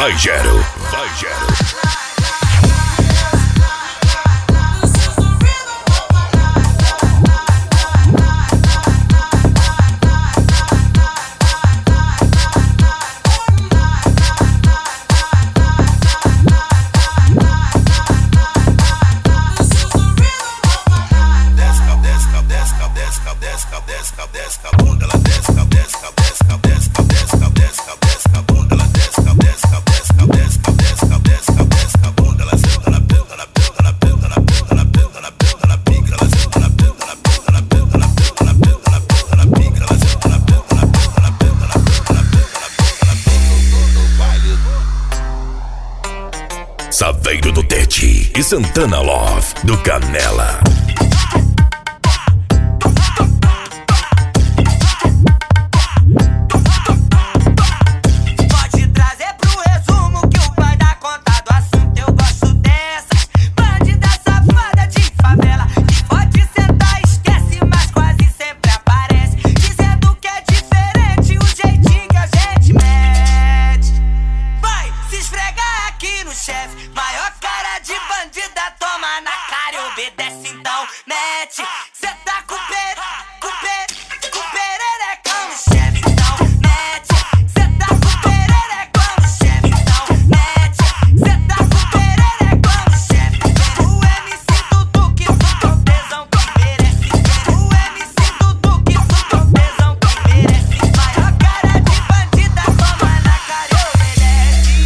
Vai, Gero. Vai, Gero. Saveiro do Tete e Santana Love do Canela. Pode trazer pro resumo que o pai dá conta do assunto. Eu gosto dessas bandida safada de favela que pode sentar, esquece, mas quase sempre aparece dizendo que é diferente o jeitinho que a gente mete. Vai se esfregar aqui no chefe, maior cara de bandida, toma na cara e obedece, então mete. Cê tá com pererecão no chefe, então mete. Cê tá com pererecão no chefe, então mete. Cê tá com pererecão no chefe. Vem o MC Dudu que tu tesão que merece. Vem o MC Dudu que tu tesão que merece. Maior cara de bandida, toma na cara e obedece.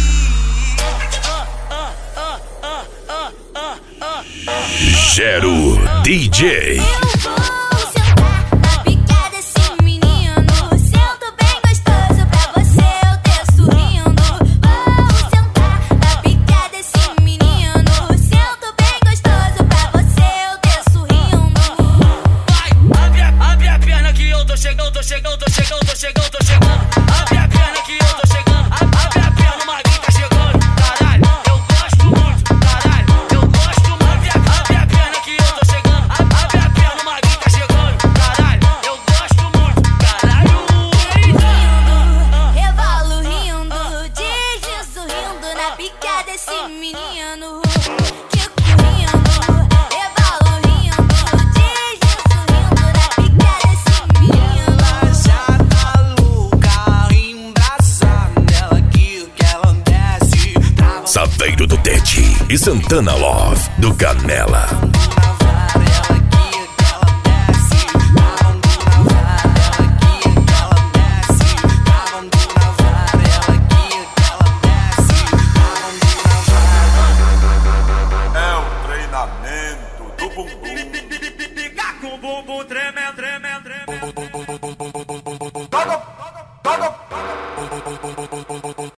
Gero DJ. Eu vou sentar na pica desse menino. Sento bem gostoso pra você, eu desço rindo. Vou sentar na pica desse menino. Sento bem gostoso pra você, eu desço rindo. Vai, abre a perna que eu tô chegando, tô chegando, tô chegando, tô chegando, tô chegando. Abre a perna que eu tô chegando. Abre a perna, o Maguinho tá chegando. Caralho, eu gosto muito. Caralho, eu gosto muito. Abre a perna que eu tô chegando. Abre a perna, o Maguinho tá chegando. Caralho, eu gosto muito. Caralho. Revolo rindo, deslizo rindo na pica desse menino. Fico rindo, revolo rindo, deslizo rindo na pica desse menino. Já tá louca, embraçada nela que ela desce. Saveiro do Tete e Santana Love do Canela. É o treinamento do bumbum. Fica com o bumbum tremendo, tremendo.